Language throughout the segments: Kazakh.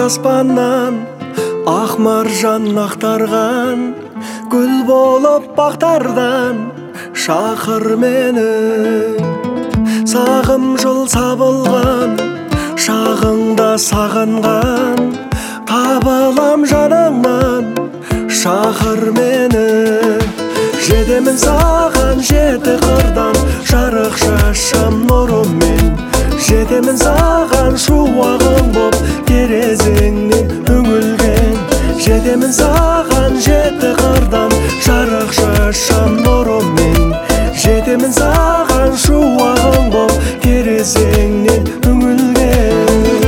аспаннан ақ маржан ақтарған, гүл болып бақтардан шақыр мені. Сағым жол сабылған, шағыңда сағынған, табылам жаныңнан, шақыр мені. Жетемін саған жеті қырдан, жарық шашам нұрыммен. Жетемін саған шуағың боп, терезеңнен үңілген. Жетемін саған жеті қырдан, жарық шашам нұрыммен. Жетемін саған шуағың боп, терезеңнен үңілген.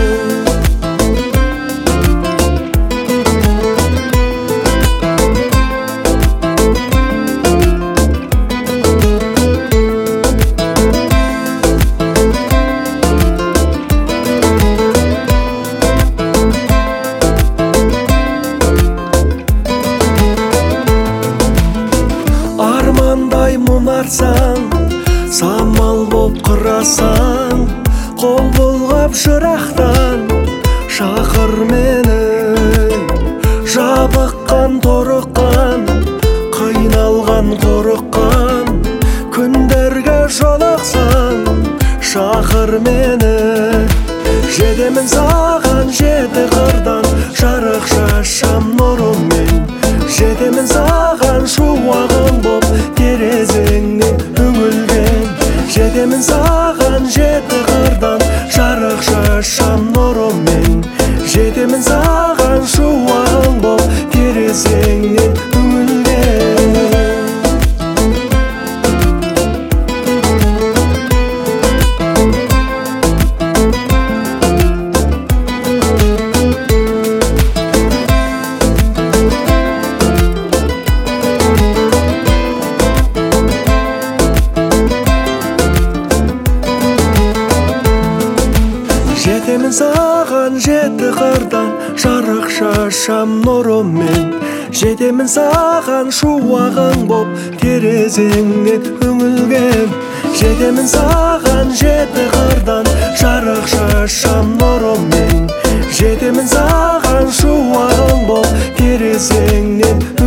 Армандай мұнарсаң, самал боп қырасаң, қол бұлғап жырақтан шақыр мені. Жабыққан торыққан, қиналған қорыққан, күндерге жолықсаң шақыр мені. Жетемін саған жеті қырдан, жарық шашам нұрыммен. Жетемін саған шуағың боп, терезеңнен үңілген. Жетемін саған жеті қырдан, жарық шашам нұрыммен. Жетемін саған шуағың боп, терезеңнен үңілген. Жетемін саған жеті қырдан, жарық шашам нұрыммен. Жетемін саған шуағың боп, терезеңнен үңілген. Жетемін саған жеті қырдан, жарық шашам нұрыммен. Жетемін саған шуағың боп, терезеңнен